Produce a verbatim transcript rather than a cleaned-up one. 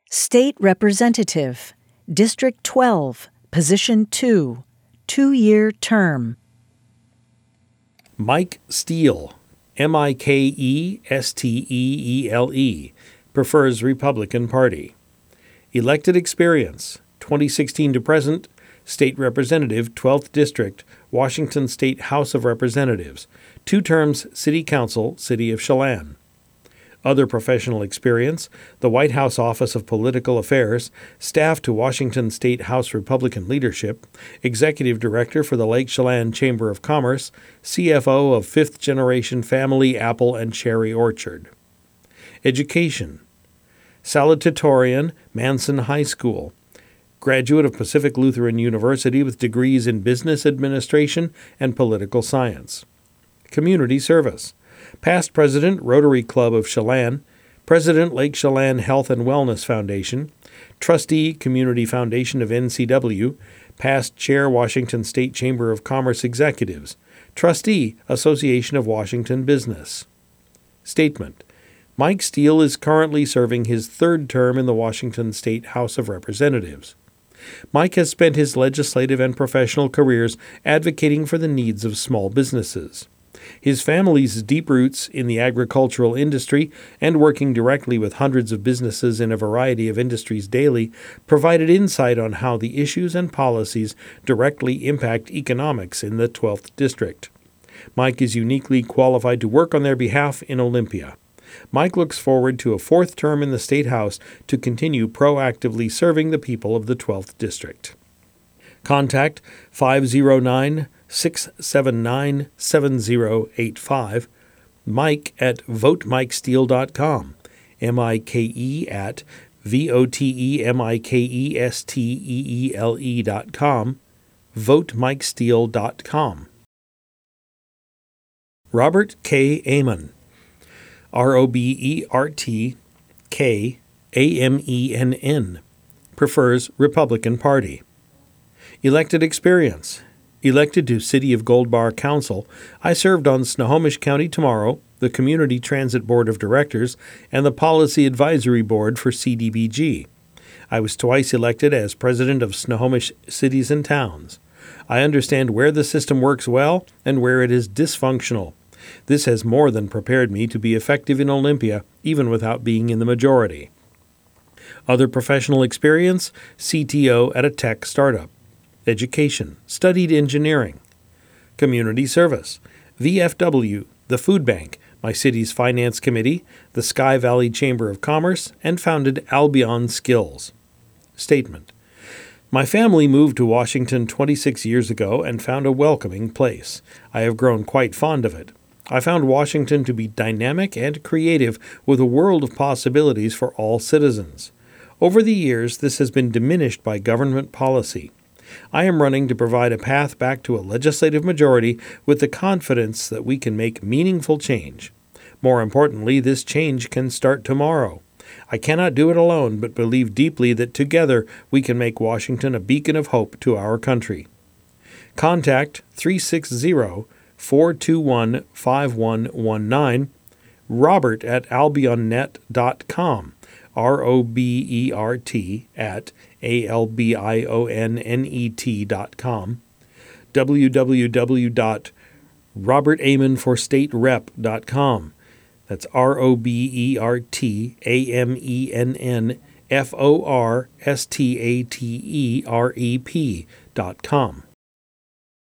State Representative, District twelve, Position two, two-year term. Mike Steele, M I K E S T E E L E, prefers Republican Party. Elected experience, twenty sixteen to present, State Representative, twelfth District, Washington State House of Representatives, two terms City Council, City of Chelan. Other professional experience, the White House Office of Political Affairs, staff to Washington State House Republican leadership, executive director for the Lake Chelan Chamber of Commerce, C F O of fifth Generation Family Apple and Cherry Orchard. Education, salutatorian, Manson High School, graduate of Pacific Lutheran University with degrees in business administration and political science. Community service, past president, Rotary Club of Chelan, president, Lake Chelan Health and Wellness Foundation, trustee, Community Foundation of N C W, past chair, Washington State Chamber of Commerce Executives, trustee, Association of Washington Business. Statement: Mike Steele is currently serving his third term in the Washington State House of Representatives. Mike has spent his legislative and professional careers advocating for the needs of small businesses. His family's deep roots in the agricultural industry and working directly with hundreds of businesses in a variety of industries daily provided insight on how the issues and policies directly impact economics in the twelfth District. Mike is uniquely qualified to work on their behalf in Olympia. Mike looks forward to a fourth term in the State House to continue proactively serving the people of the twelfth District. Contact five oh nine, six seven nine, seven oh eight five, Mike at vote mike steele dot com, M I K E at V O T E M I K E S T E E L E dot com, vote mike steele dot com. Robert K. Amen, R O B E R T K A M E N N, prefers Republican Party. Elected experience, elected to City of Gold Bar Council, I served on Snohomish County Tomorrow, the Community Transit Board of Directors, and the Policy Advisory Board for C D B G. I was twice elected as president of Snohomish Cities and Towns. I understand where the system works well and where it is dysfunctional. This has more than prepared me to be effective in Olympia, even without being in the majority. Other professional experience, C T O at a tech startup. Education, studied engineering. Community service, V F W, the Food Bank, my city's finance committee, the Sky Valley Chamber of Commerce, and founded Albion Skills. Statement: My family moved to Washington twenty-six years ago and found a welcoming place. I have grown quite fond of it. I found Washington to be dynamic and creative with a world of possibilities for all citizens. Over the years, this has been diminished by government policy. I am running to provide a path back to a legislative majority with the confidence that we can make meaningful change. More importantly, this change can start tomorrow. I cannot do it alone, but believe deeply that together we can make Washington a beacon of hope to our country. Contact three six zero, four two one, five one one nine, Robert at albionnet dot com, R O B E R T at A L B I O N N E T dot com, w w w dot robert amen for state rep dot com. That's R O B E R T A M E N N F O R S T A T E R E P dot com.